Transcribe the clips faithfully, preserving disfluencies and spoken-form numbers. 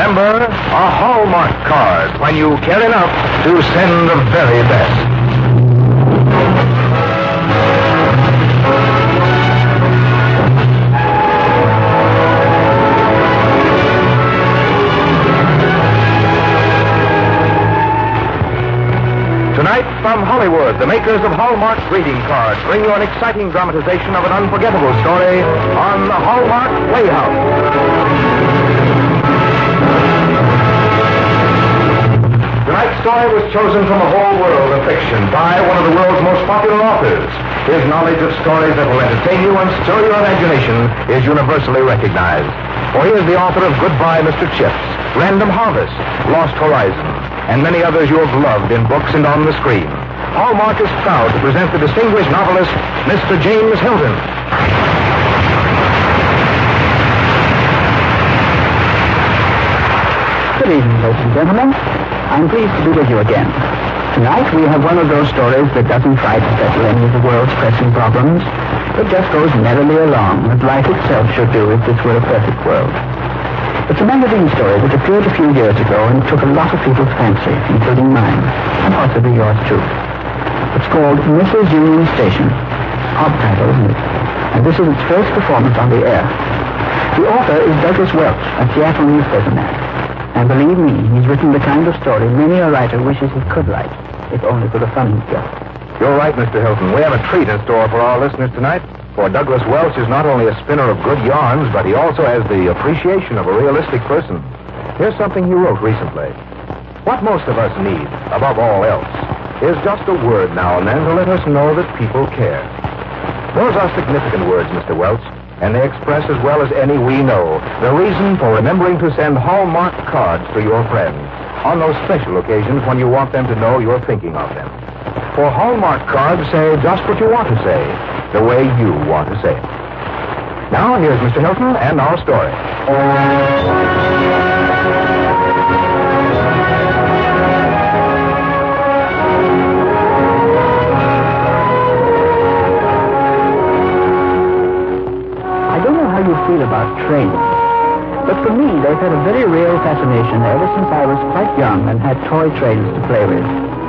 Remember, a Hallmark card when you care enough to send the very best. Tonight, from Hollywood, the makers of Hallmark greeting cards bring you an exciting dramatization of an unforgettable story on the Hallmark Playhouse. Tonight's story was chosen from a whole world of fiction by one of the world's most popular authors. His knowledge of stories that will entertain you and stir your imagination is universally recognized. For he is the author of Goodbye, Mister Chips, Random Harvest, Lost Horizon, and many others you have loved in books and on the screen. Hallmark is proud to present the distinguished novelist, Mister James Hilton. Good evening, ladies and gentlemen. I'm pleased to be with you again. Tonight we have one of those stories that doesn't try to settle any of the world's pressing problems. It just goes merrily along, as life itself should do if this were a perfect world. It's a magazine story that appeared a few years ago and took a lot of people's fancy, including mine, and possibly yours too. It's called Missus Union Station. Odd title, isn't it? And this is its first performance on the air. The author is Douglas Welch, a Seattle newspaper man. And believe me, he's written the kind of story many a writer wishes he could write, if only for the fun he's got. You're right, Mister Hilton. We have a treat in store for our listeners tonight. For Douglas Welch is not only a spinner of good yarns, but he also has the appreciation of a realistic person. Here's something he wrote recently. What most of us need, above all else, is just a word now and then to let us know that people care. Those are significant words, Mister Welch, and they express as well as any we know the reason for remembering to send Hallmark cards to your friends on those special occasions when you want them to know you're thinking of them. For Hallmark cards say just what you want to say, the way you want to say it. Now, here's Mister Hilton and our story. I don't know how you feel about trains, but for me, they've had a very real fascination ever since I was quite young and had toy trains to play with.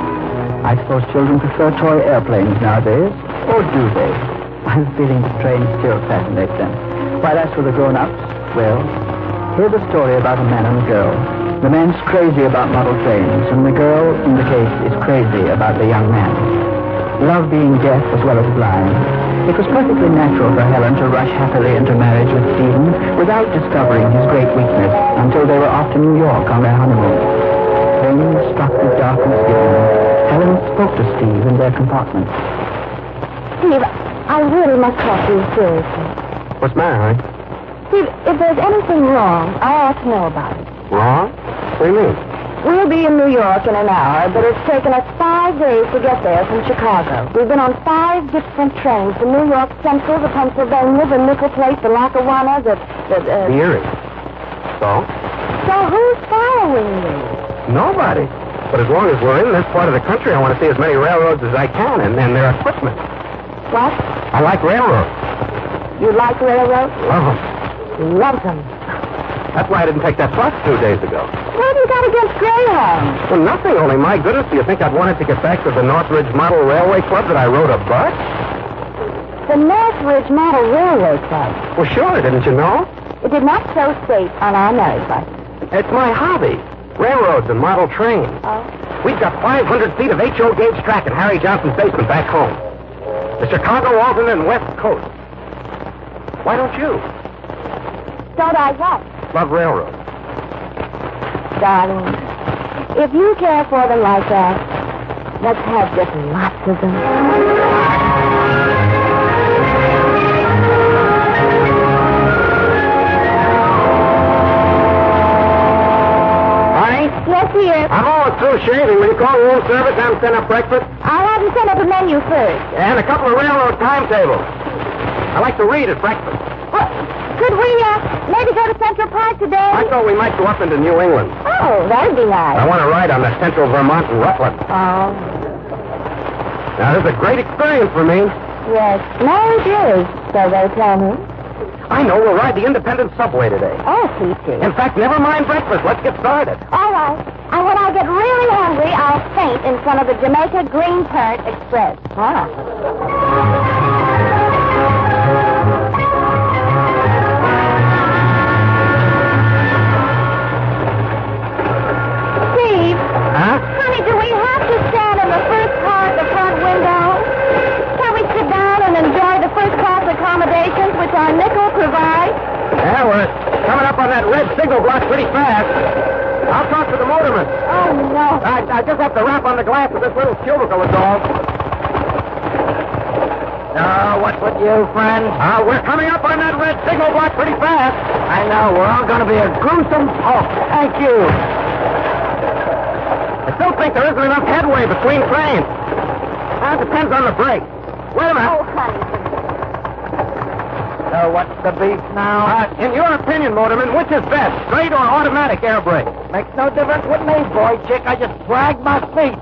I suppose children prefer toy airplanes nowadays, or do they? I have a feeling the trains still fascinate them. While as for the grown-ups, well, here's a story about a man and a girl. The man's crazy about model trains, and the girl, in the case, is crazy about the young man. Love being deaf as well as blind, it was perfectly natural for Helen to rush happily into marriage with Stephen without discovering his great weakness until they were off to New York on their honeymoon. Then, struck with darkness given, Helen spoke to Steve in their compartment. Steve, I really must talk to you seriously. What's the matter, honey? Steve, if there's anything wrong, I ought to know about it. Wrong? What do you mean? We'll be in New York in an hour, but it's taken us five days to get there from Chicago. We've been on five different trains, the New York Central, the Pennsylvania, the Nickel Plate, the Lackawanna, the... the, uh... The Erie. So? So who's following you? Nobody. But as long as we're in this part of the country, I want to see as many railroads as I can and, and their equipment. What? I like railroads. You like railroads? Love them. Love them. That's why I didn't take that bus two days ago. What have you got against Greyhound? Well, nothing, only my goodness, do you think I'd wanted to get back to the Northridge Model Railway Club that I rode a bus? The Northridge Model Railway Club. Well, sure, didn't you know? It did not show state on our marriage license. It's my hobby. Railroads and model trains. Oh? We've got five hundred feet of H O gauge track in Harry Johnson's basement back home. The Chicago, Alton, and West Coast. Why don't you? Don't I what? Love railroads. Darling, if you care for them like that, let's have just lots of them. Honey? Yes, dear. I'm almost through shaving. Will you call room service and send up breakfast? I'll have them send up a menu first. And a couple of railroad timetables. I like to read at breakfast. Well, could we, uh, maybe go to Central Park today? I thought we might go up into New England. Oh, that'd be nice. I want to ride on the Central Vermont and Rutland. Oh. Now, this is a great experience for me. Yes, marriage is, so they tell me. I know. We'll ride the Independent subway today. Oh, Peachy. In fact, never mind breakfast. Let's get started. All right. And when I get really hungry, I'll faint in front of the Jamaica Green Current Express. Ah. Steve. Huh? Honey, do we have to stand in the first car at the front window? Can we sit down and enjoy the first class accommodations which our nickel provides? Yeah, we're coming up on that red signal block pretty fast. I'll talk to the motorman. Oh, no. I, I just have to rap on the glass of this little cubicle is all. Uh, what's with you, friend? Uh, we're coming up on that red signal block pretty fast. I know. We're all going to be a gruesome... Oh, thank you. I still think there isn't enough headway between trains. Uh, it depends on the brake. Wait a minute. Oh, honey. So what's the beef now? Uh, in your opinion, motorman, which is best, straight or automatic air brake? Makes no difference with me, boy chick. I just drag my feet.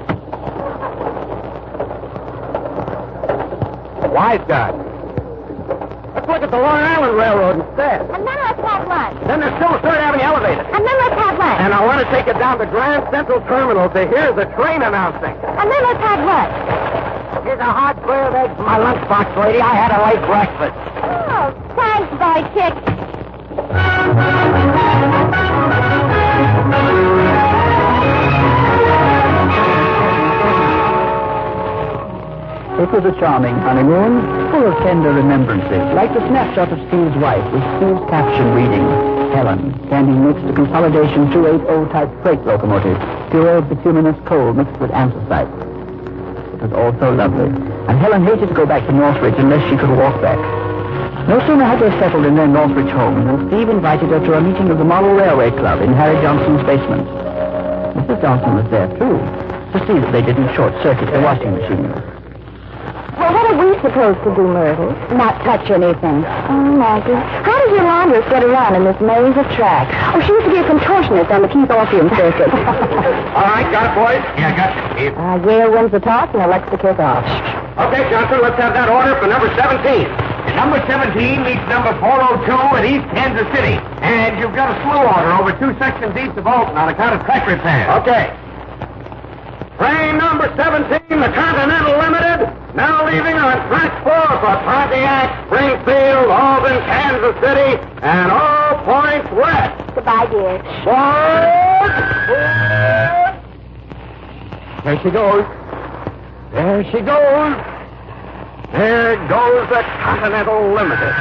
Wise guy. Let's look at the Long Island Railroad instead. And then let's have lunch. Then there's still a Third Avenue elevator. And then let's have lunch. And I want to take you down to Grand Central Terminal to hear the train announcing. And then let's have lunch. Here's a hot boiled egg for my lunchbox, lady. I had a late breakfast. Oh, thanks, boy chick. It was a charming honeymoon, full of tender remembrances, like the snapshot of Steve's wife with Steve's caption reading, Helen, standing next to Consolidation two eighty type freight locomotive, pure bituminous coal mixed with anthracite. It was all so lovely, and Helen hated to go back to Northridge unless she could walk back. No sooner had they settled in their Northridge home than Steve invited her to a meeting of the Model Railway Club in Harry Johnson's basement. Missus Johnson was there, too, to see that they didn't short-circuit the washing machine. Well, what are we supposed to do, Myrtle? Not touch anything. Oh, Maggie. How does your laundress get around in this maze of tracks? Oh, she used to be a contortionist on the Keith Orpheum circuit. All right, got it, boys? Yeah, got it, Steve. Uh, Yale wins the toss and elects to kick off. Okay, Johnson, let's have that order for number seventeen. And number seventeen meets number four oh two at East Kansas City. And you've got a slow order over two sections east of Alton on account of track repairs. Okay. Train number seventeen, the Continental Limited, now leaving on track four for Pontiac, Springfield, Auburn, Kansas City, and all points west. Goodbye, dear. Forward! There she goes. There she goes. There goes the Continental Limited.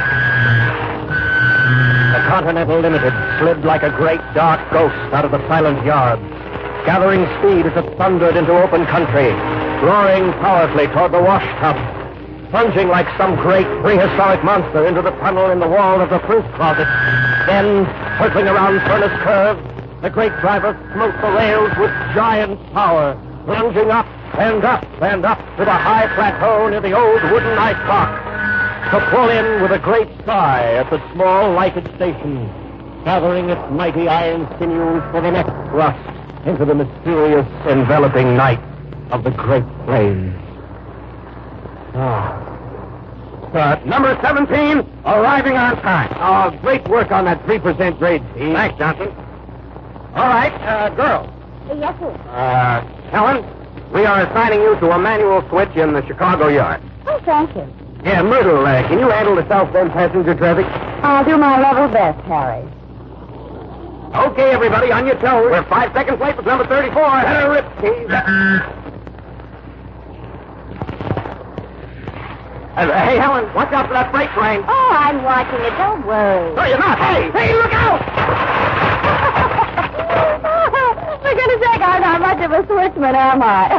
The Continental Limited slid like a great dark ghost out of the silent yards, gathering speed as it thundered into open country, roaring powerfully toward the wash tub, plunging like some great prehistoric monster into the tunnel in the wall of the fruit closet. Then, circling around Furnace Curve, the great driver smote the rails with giant power, plunging up and up and up to the high plateau near the old wooden ice box, to pull in with a great sigh at the small lighted station, gathering its mighty iron sinews for the next thrust into the mysterious, enveloping night of the Great Plains. Ah. Uh, number seventeen, arriving on time. Oh, great work on that three percent grade, Steve. Thanks, Johnson. All right, uh, girl. Yes, sir. Uh, Helen, we are assigning you to a manual switch in the Chicago yard. Oh, thank you. Yeah, Myrtle, uh, can you handle the southbound passenger traffic? I'll do my level best, Harry. Okay, everybody, on your toes. We're five seconds late with number thirty-four. Let her rip, Steve. Uh, hey, Helen, watch out for that freight train. Oh, I'm watching it. Don't worry. No, you're not. Hey, hey, look out! For goodness sake, I'm not much of a switchman, am I?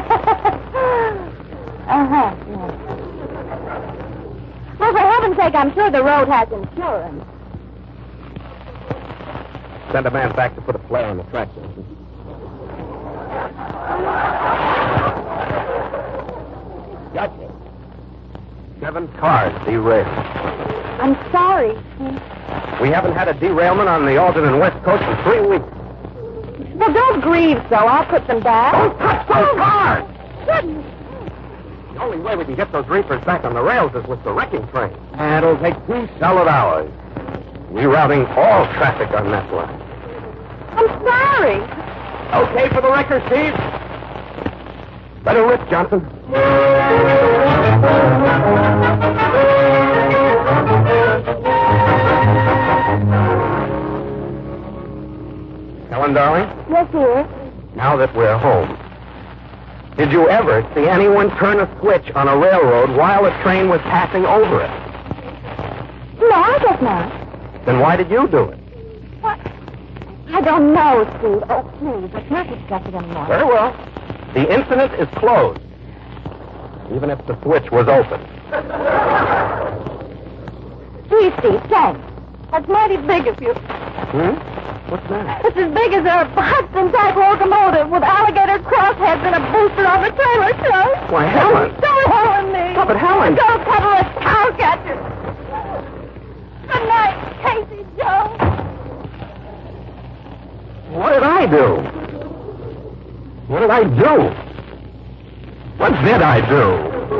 uh-huh. Yeah. Well, for heaven's sake, I'm sure the road has insurance. Send a man back to put a flare on the track. Gotcha. Seven cars derailed. I'm sorry. We haven't had a derailment on the Alton and West Coast for three weeks. Well, don't grieve so. I'll put them back. Don't touch those cars! Goodness. The only way we can get those reefers back on the rails is with the wrecking train. And it'll take two solid hours. Rerouting all traffic on that line. I'm sorry. Okay for the wrecker, Steve? Better rip, Johnson. Helen, darling? Yes, dear. Now that we're home, did you ever see anyone turn a switch on a railroad while a train was passing over it? No, I guess not. Then why did you do it? What? I don't know, Steve. Oh, please, let's not discuss it anymore. Very well. The incident is closed, even if the switch was open. Please, Steve, thanks. That's mighty big of you. Hmm? What's that? It's as big as a Hudson-type locomotive with alligator crossheads and a booster on the trailer truck. Why, Helen. Don't hold me. Oh, but Helen. Don't cover a cow catcher. Good night, Casey Joe. What did I do? What did I do? What did I do?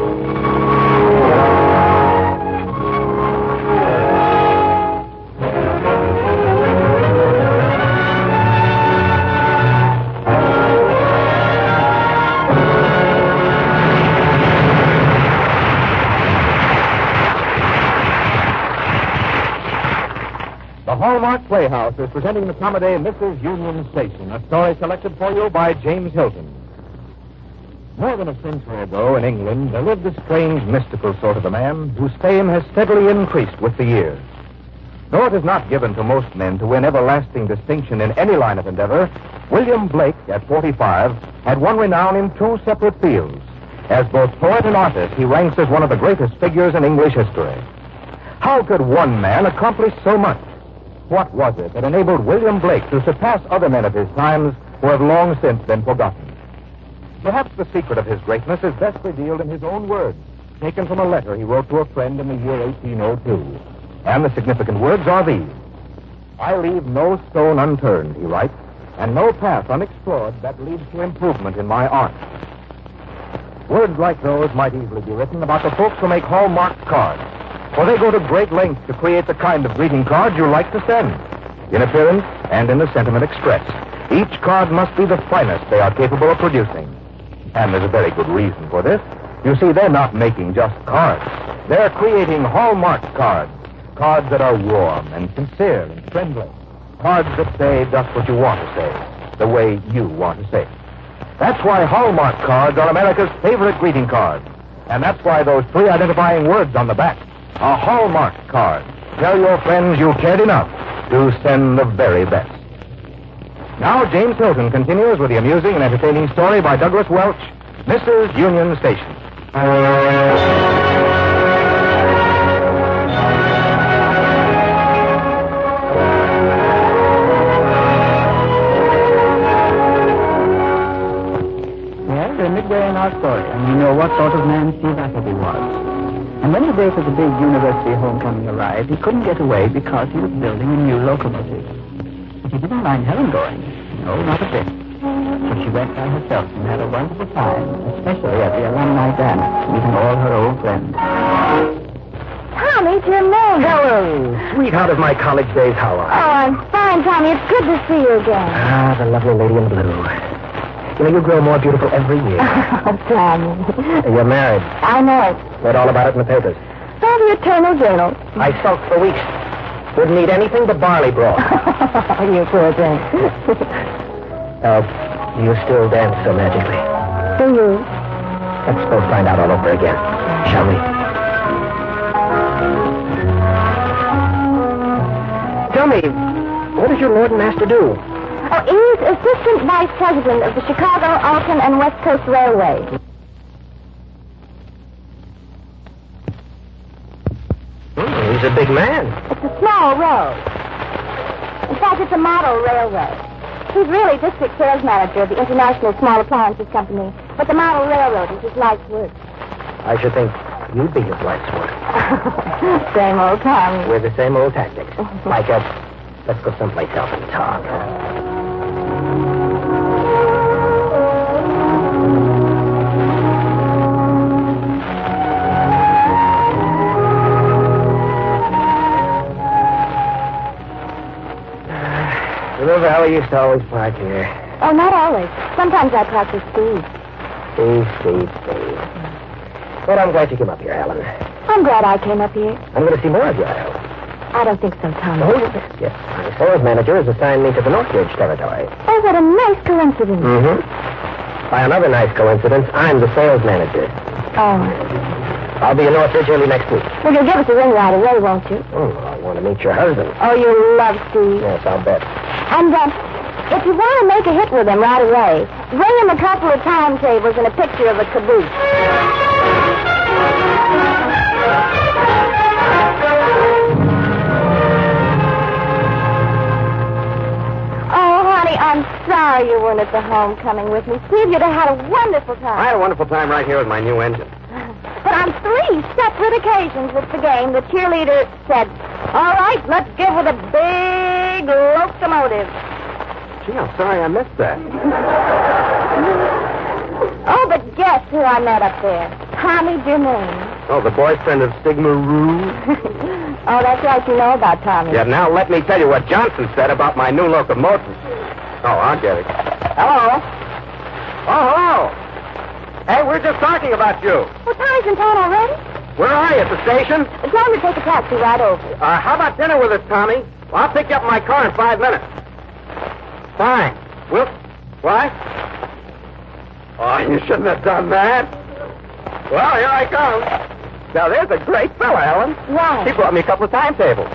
The Hallmark Playhouse is presenting the comedy Missus Union Station, a story selected for you by James Hilton. More than a century ago in England, there lived a strange, mystical sort of a man whose fame has steadily increased with the years. Though it is not given to most men to win everlasting distinction in any line of endeavor, William Blake, at forty-five, had won renown in two separate fields. As both poet and artist, he ranks as one of the greatest figures in English history. How could one man accomplish so much? What was it that enabled William Blake to surpass other men of his times who have long since been forgotten? Perhaps the secret of his greatness is best revealed in his own words, taken from a letter he wrote to a friend in the year eighteen oh two. And the significant words are these. I leave no stone unturned, he writes, and no path unexplored that leads to improvement in my art. Words like those might easily be written about the folks who make Hallmark cards, for they go to great lengths to create the kind of greeting card you like to send, in appearance and in the sentiment expressed. Each card must be the finest they are capable of producing. And there's a very good reason for this. You see, they're not making just cards. They're creating Hallmark cards. Cards that are warm and sincere and friendly. Cards that say just what you want to say, the way you want to say it. That's why Hallmark cards are America's favorite greeting cards. And that's why those three identifying words on the back, a Hallmark card, tell your friends you cared enough to send the very best. Now, James Hilton continues with the amusing and entertaining story by Douglas Welch, Missus Union Station. Well, we're midway in our story, and we know what sort of man Steve Appleby was. And when the day for the big university homecoming arrived, he couldn't get away because he was building a new locomotive. But he didn't mind Helen going. No, not a bit. So she went by herself and had a wonderful time, especially at the alumni dance, meeting all her old friends. Tommy, Jim Moore. Helen, sweetheart of my college days, how are Oh, I'm fine, Tommy. It's good to see you again. Ah, the lovely lady in blue. You know, you grow more beautiful every year. Oh, Tommy. You're married. I know it. Read all about it in the papers. All the Eternal Journal. I sulked for weeks. Wouldn't eat anything but barley broth. You poor thing. Uh, you still dance so magically. Do you? Let's both find out all over again, shall we? Tell me, what does your Lord and Master do? Oh, he's Assistant Vice President of the Chicago, Alton, and West Coast Railway. Hmm, he's a big man. It's a small road. In fact, it's a model railroad. He's really district sales manager of the International Small Appliances Company, but the model railroad is his life's work. I should think you'd be his life's work. Same old Tommy. With the same old tactics. Like a, let's go someplace else and talk. Well, we used to always park here. Oh, not always. Sometimes I park with Steve. Steve, Steve, Steve. Well, I'm glad you came up here, Helen. I'm glad I came up here. I'm going to see more of you, I hope. I don't think so, Tommy. Oh, yes, yes. My sales manager has assigned me to the Northridge territory. Oh, what a nice coincidence. Mm-hmm. By another nice coincidence, I'm the sales manager. Oh. I'll be in Northridge early next week. Well, you'll give us a ring right away, won't you? Oh, I want to meet your husband. Oh, you love Steve. Yes, I'll bet. And uh, if you want to make a hit with him right away, bring him a couple of timetables and a picture of a caboose. Oh, honey, I'm sorry you weren't at the homecoming with me. Steve, you'd have had a wonderful time. I had a wonderful time right here with my new engine. But on three separate occasions at the game, the cheerleader said, all right, let's give with a big locomotive. Gee, I'm sorry I missed that. Oh, but guess who I met up there? Tommy Germain. Oh, the boyfriend of Sigma Rue? Oh, that's right, you know about Tommy. Yeah, now let me tell you what Johnson said about my new locomotive. Oh, I'll get it. Hello? Oh, hello. Hey, we're just talking about you. Well, Tommy's in town already? Where are you, at the station? Tell him to take a taxi right over. Uh, how about dinner with us, Tommy? Well, I'll pick you up in my car in five minutes. Fine. We'll... What? Oh, you shouldn't have done that. Well, here I come. Now, there's a great fella, Ellen. Right. He brought me a couple of timetables.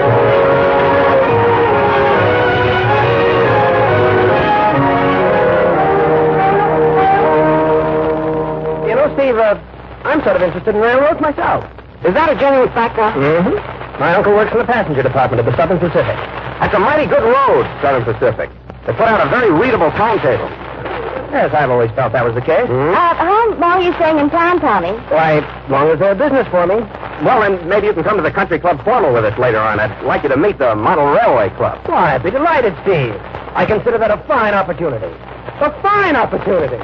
You know, Steve, uh, I'm sort of interested in railroads myself. Is that a genuine fact, now? Mm-hmm. My uncle works in the passenger department of the Southern Pacific. That's a mighty good road, Southern Pacific. They put out a very readable timetable. Yes, I've always felt that was the case. Hmm? Uh, how long are you staying in town, Tommy? Why, as long as they're business for me. Well, then maybe you can come to the Country Club formal with us later on. I'd like you to meet the Model Railway Club. Why, I'd be delighted, Steve. I consider that a fine opportunity. A fine opportunity.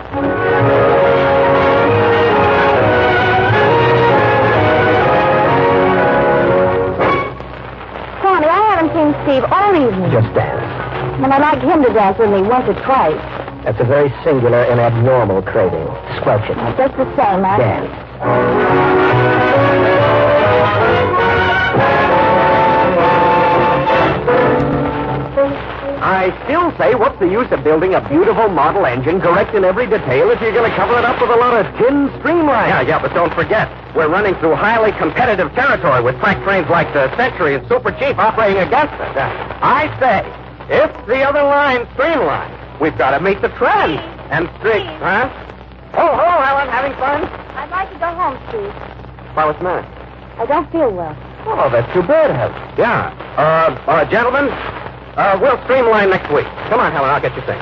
Tommy, I haven't seen Steve all evening. Just dance. And I'd like him to dance with me once or twice. That's a very singular and abnormal craving. Squelch it. Just the same, huh? Dance. I still say, what's the use of building a beautiful model engine, correct in every detail, if you're going to cover it up with a lot of tin streamlines? Yeah, yeah, but don't forget, we're running through highly competitive territory with track trains like the Century and Super Chief operating against us. Uh, I say, if the other line's streamlined, we've got to meet the trend. And strict, huh? Oh, hello, Alan. Having fun? I'd like to go home, Steve. Why, what's the matter? I don't feel well. Oh, that's too bad, Helen. Yeah. Uh, uh, gentlemen, uh, we'll streamline next week. Come on, Helen, I'll get you things.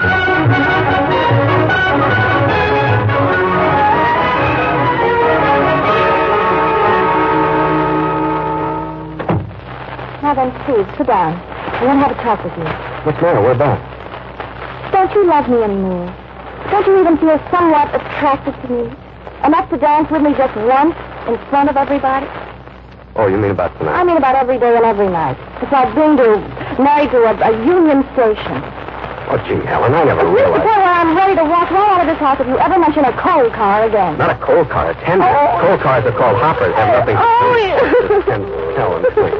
Now then, Steve, sit down. I want to have a talk with you. What's the matter? What about? Don't you love me anymore? Don't you even feel somewhat attracted to me? Enough to dance with me just once in front of everybody? Oh, you mean about tonight? I mean about every day and every night. It's like being to, married to a, a Union Station. Oh, gee, Helen, I never Reach the realized. point where I'm ready to walk right out of this house if you ever mention a coal car again. Not a coal car, a tender. Oh. Coal cars are called hoppers. Have nothing to do Oh, with yeah. tender. Helen, please.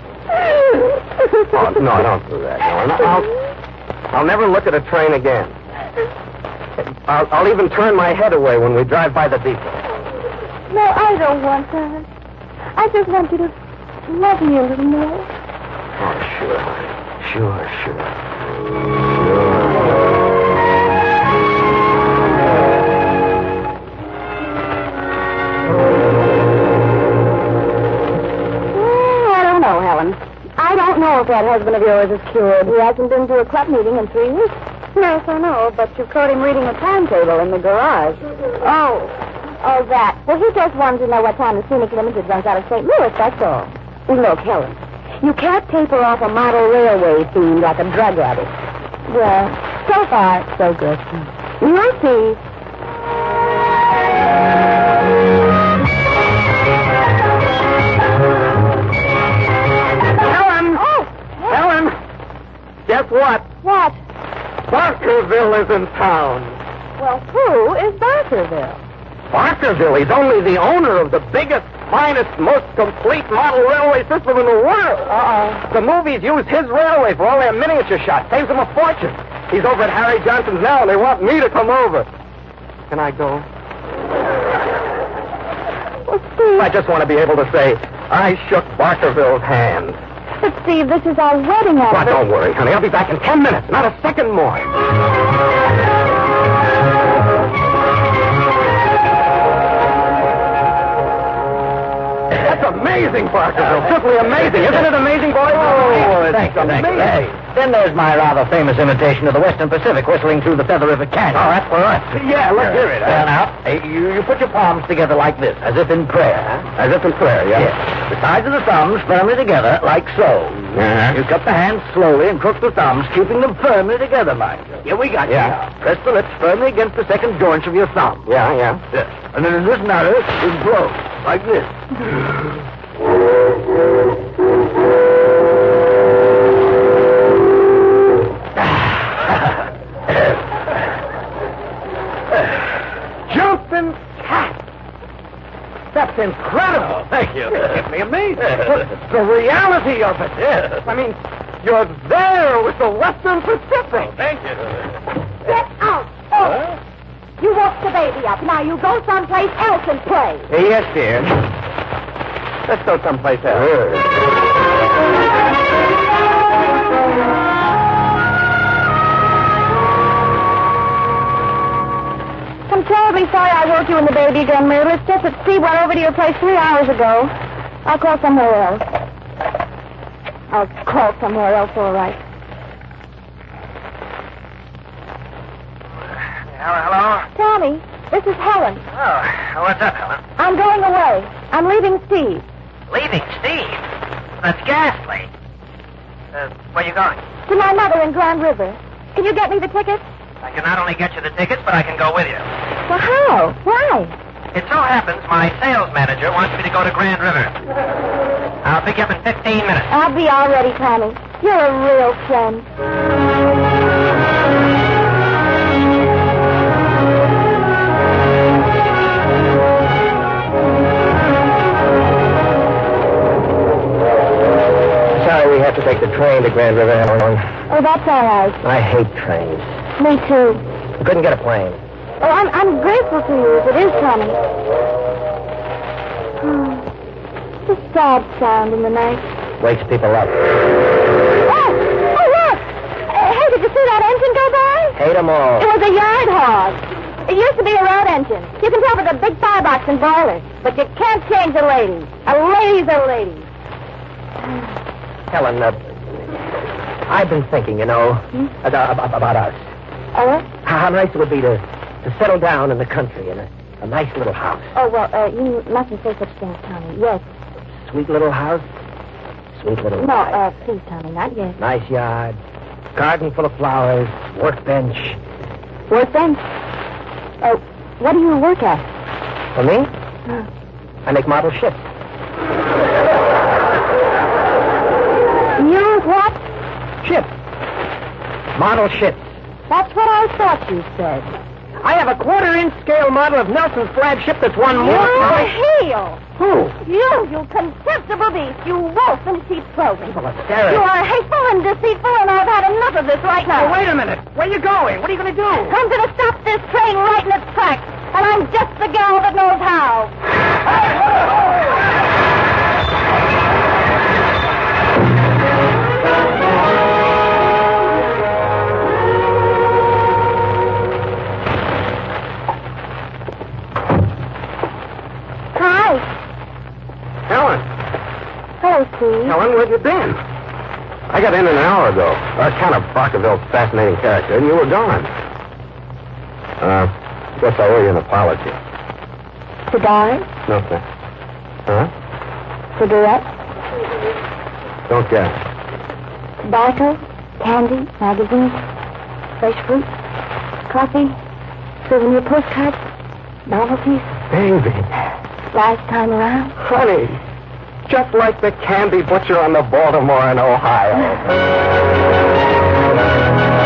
Oh, no, don't do that, Helen. I'll, I'll never look at a train again. I'll, I'll even turn my head away when we drive by the depot. No, I don't want that. I just want you to love me a little more. Oh, sure, honey. Sure, sure. Well, I don't know, Helen. I don't know if that husband of yours is cured. He hasn't been to a club meeting in three weeks. Yes, I know, but you caught him reading a timetable in the garage. Oh. Oh, that. Well, he just wanted to know what time the Scenic Limited runs out of Saint Louis, that's all. Look, Helen, you can't taper off a model railway theme like a drug addict. Well, so far, so good. You'll see. Helen! Oh! Helen! Guess what? What? Barkerville is in town. Well, who is Barkerville? Barkerville, he's only the owner of the biggest, finest, most complete model railway system in the world. Uh-oh. The movies use his railway for all their miniature shots. Saves them a fortune. He's over at Harry Johnson's now, and they want me to come over. Can I go? Well, Steve... I just want to be able to say, I shook Barkerville's hand. But, Steve, this is our wedding Well, anniversary. don't worry, honey. I'll be back in ten minutes. Not a second more. That's amazing, Barkerville. Simply amazing. Isn't it amazing, boy? Oh, it's thanks, thanks. amazing. Hey, then there's my rather famous imitation of the Western Pacific whistling through the Feather River Canyon. Oh, that's for us. Yeah, let's hear it. Well, now, hey, you, you put your palms together like this, as if in prayer. As if in prayer, yeah? Yes. The sides of the thumbs firmly together, like so. Uh-huh. You cup the hands slowly and crook the thumbs, keeping them firmly together, mind you. Here we got Yeah. you now. Press the lips firmly against the second joints of your thumb. Yeah, yeah. Yes. And then in this manner, you blow, like this. Jumping cat. That's incredible. Thank you. It's me amazing. The reality of it. Yes. I mean, you're there with the Western Pacific. Thank you. Get out! Oh! You woke the baby up. Now you go someplace else and play. Yes, dear. Let's go someplace else. I'm terribly sorry I woke you and the baby again, Mabel. It's just that Steve went over to your place three hours ago. I'll call somewhere else. I'll call somewhere else, all right. Hello? Tommy, this is Helen. Oh, what's up, Helen? I'm going away. I'm leaving Steve. Leaving Steve? That's ghastly. Uh, where you going? To my mother in Grand River. Can you get me the tickets? I can not only get you the tickets, but I can go with you. Well, how? Why? It so happens my sales manager wants me to go to Grand River. I'll pick you up in fifteen minutes. I'll be all ready, Tommy. You're a real friend. Sorry, we have to take the train to Grand River, Helen. Oh, that's all right. I hate trains. Me too. We couldn't get a plane. Oh, I'm, I'm grateful to you if it is, Tommy. Oh, it's a sad sound in the night. Wakes people up. Oh! Oh, look! Uh, hey, did you see that engine go by? Hate them all. It was a yard hog. It used to be a road engine. You can tell by the big firebox and boiler. But you can't change a lady. A lady's a lady. Helen, uh, I've been thinking, you know, Hmm? about, about us. Oh, what? How nice it would be to, to settle down in the country in a, a nice little house. Oh, well, uh, you mustn't say such things, Tommy. Yes. Sweet little house. Sweet little No, wife. uh, please, Tommy, not yet. Nice yard. Garden full of flowers. Workbench. Workbench? Oh, what do you work at? For me? Huh. I make model ships. You what? Ships. Model ships. That's what I thought you said. I have a quarter-inch scale model of Nelson's flagship that's won more... You heel! Who? You, you contemptible beast! You wolf in sheep's clothing! Well, it's scary. You are hateful and deceitful, and I've had enough of this right now. Oh, wait a minute. Where are you going? What are you going to do? I'm going to stop this train right in its tracks, and I'm just the gal that knows how. Hi. Helen. Hello, Steve. Helen, where have you been? I got in an hour ago. I was kind of Barkerville's fascinating character, and you were gone. Uh, guess I owe you an apology. To die? No, thanks. Huh? Cigarette? Don't get it. Tobacco? Candy? Magazines? Fresh fruit? Coffee? Souvenir postcards? Novelties? Baby. Last time around? Honey. Just like the candy butcher on the Baltimore and Ohio.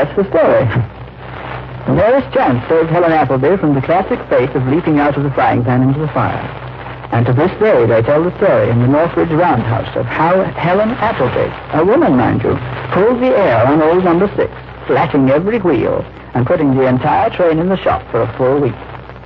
That's the story. The merest chance saves Helen Appleby from the classic fate of leaping out of the frying pan into the fire. And to this day, they tell the story in the Northridge Roundhouse of how Helen Appleby, a woman, mind you, pulled the air on old number six, flatting every wheel and putting the entire train in the shop for a full week.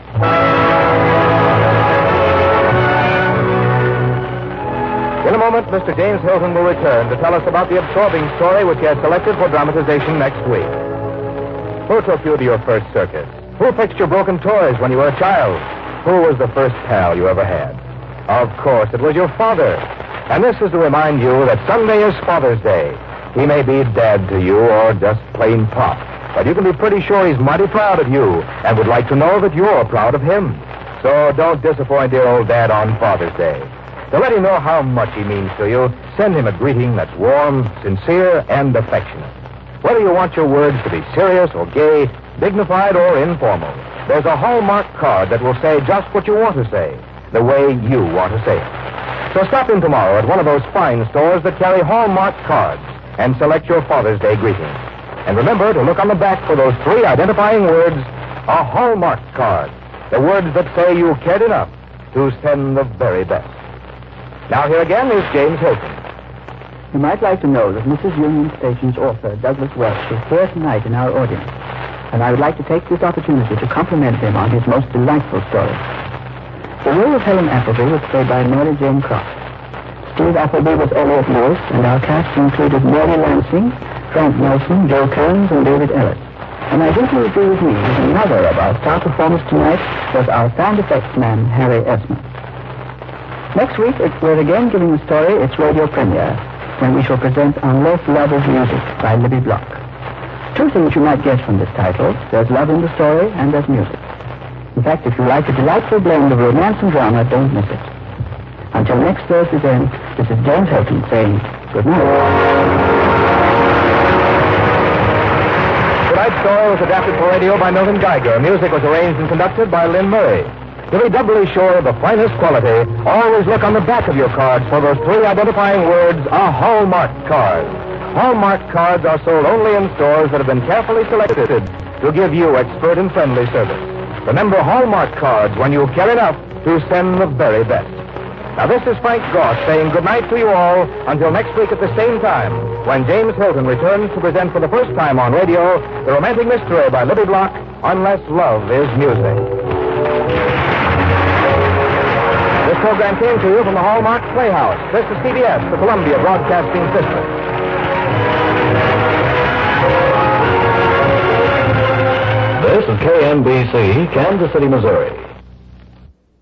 In a moment, Mister James Hilton will return to tell us about the absorbing story which he has selected for dramatization next week. Who took you to your first circus? Who fixed your broken toys when you were a child? Who was the first pal you ever had? Of course, it was your father. And this is to remind you that Sunday is Father's Day. He may be Dad to you or just plain Pop, but you can be pretty sure he's mighty proud of you and would like to know that you're proud of him. So don't disappoint dear old Dad on Father's Day. To let him know how much he means to you, send him a greeting that's warm, sincere, and affectionate. Whether you want your words to be serious or gay, dignified or informal, there's a Hallmark card that will say just what you want to say, the way you want to say it. So stop in tomorrow at one of those fine stores that carry Hallmark cards and select your Father's Day greeting. And remember to look on the back for those three identifying words, a Hallmark card, the words that say you cared enough to send the very best. Now here again is James Hilton. You might like to know that Missus Union Station's author, Douglas Welch, is here tonight in our audience, and I would like to take this opportunity to compliment him on his most delightful story. The role of Helen Appleby was played by Mary Jane Croft. Steve Appleby was Elliot Lewis, and our cast included Mary Lansing, Frank Nelson, Joe Kearns, and David Ellis. And I think you would agree with me that another of our star performers tonight was our sound effects man, Harry Esmond. Next week, we're again giving the story its radio premiere, when we shall present Unless Love is Music by Libby Block. Two things you might guess from this title. There's love in the story, and there's music. In fact, if you like a delightful blend of romance and drama, don't miss it. Until next Thursday's end, this is James Hilton saying good night. Tonight's story was adapted for radio by Milton Geiger. Music was arranged and conducted by Lynn Murray. To be doubly sure of the finest quality, always look on the back of your cards for those three identifying words, a Hallmark card. Hallmark cards are sold only in stores that have been carefully selected to give you expert and friendly service. Remember Hallmark cards when you care enough to send the very best. Now, this is Frank Goss saying good night to you all until next week at the same time, when James Hilton returns to present for the first time on radio the romantic mystery by Libby Block, Unless Love is Music. This program came to you from the Hallmark Playhouse. This is C B S, the Columbia Broadcasting System. This is K N B C, Kansas City, Missouri.